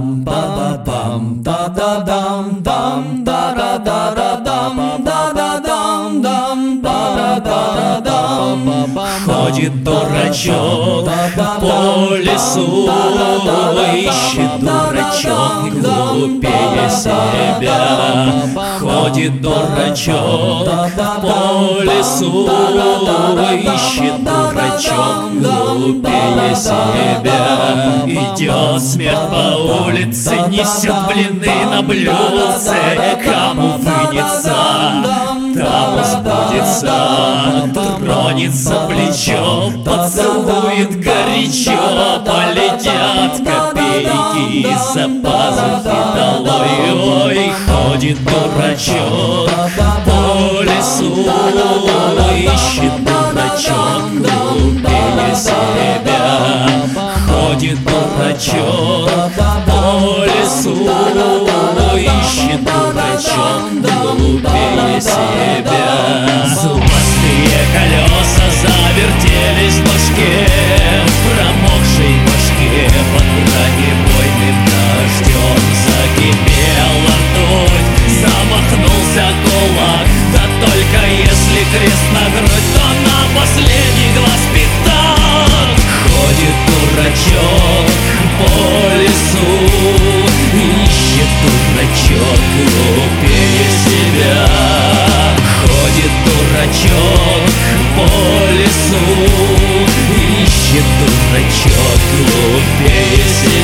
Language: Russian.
дам да дам да да дам дам да да да да дам да да дам дам да да да дам. Ходит дурачок по лесу, ищет дурачок глупее себя. Ходит дурачок по лесу, ищет дурачок глупее себя. Идет смерть по улице, несет блины на блюдце, кому вынется, тому сбудется. Тронется плечом, поцелует горячо, полетят копейки из-за пазухи долой. Ой, ходит дурачок по лесу, ищет дурачок глупее себя. Ходит дурачок по лесу, ищет дурачок глупее себя. Зубастые колеса завертелись в башке, в промокшей башке под бронебойным дождем. Закипела ртуть, замахнулся кулак, да только если крест на грудь, то на последний глаз пятак. Ходит дурачок по лесу, ищет дурачок глупее себя. Ходит дурачок по лесу, ищет дурачок глупее себя.